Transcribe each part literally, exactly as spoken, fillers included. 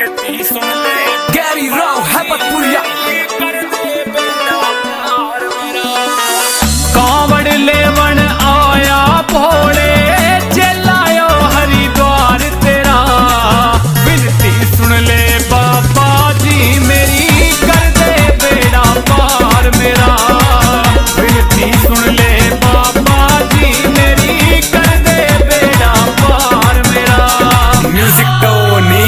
गैरी राव हैबतपुरिया कांवड़ लेवन आया भोले चलायो हरिद्वार तेरा। विनती सुन ले बाबा जी मेरी कर दे बेड़ा पार मेरा। विनती सुन ले बाबा जी मेरी कर दे बेड़ा पार मेरा। म्यूजिक टोनी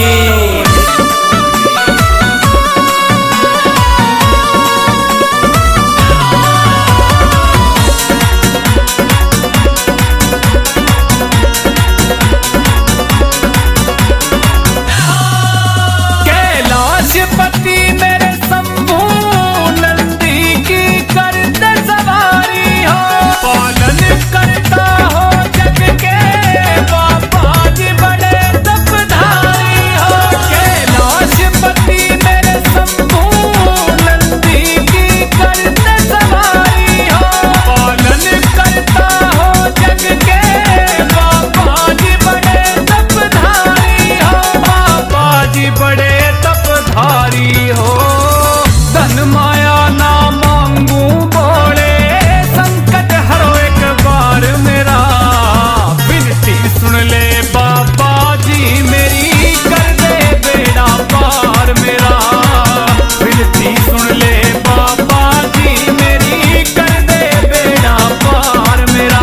पति मेरे शंभू नंदी की करते सवारी हो। पालन करता हो जग के बाबा जी बड़े तपधारी हो। कैलाश पति मेरे शंभू नंदी की करते सवारी हो। पालन करता हो जग के बाबा जी बड़े तपधारी हो। बाबा जी बड़े तपधारी हो। धन माया ना मांगू बोले संकट हरो एक बार मेरा। विनती सुन ले बाबा जी मेरी कर दे बेड़ा पार मेरा। विनती सुन ले बाबा जी मेरी कर दे बेड़ा पार मेरा।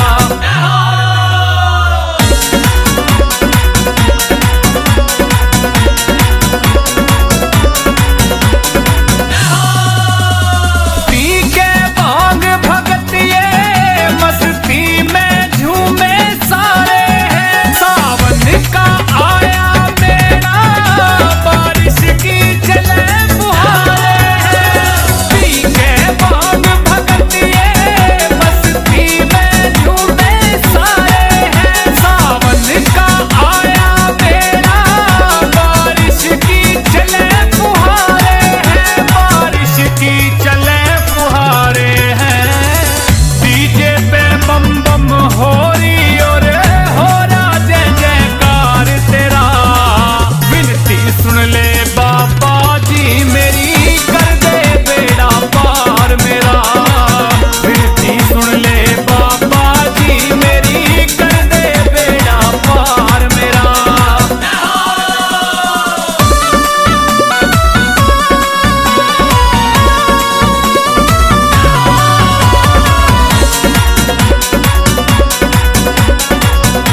सुन ले बाबा जी मेरी कर दे बेड़ा पार मेरा। विनती सुन ले बाबा जी मेरी कर दे बेड़ा पार मेरा।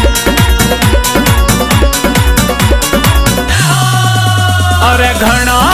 अरे घना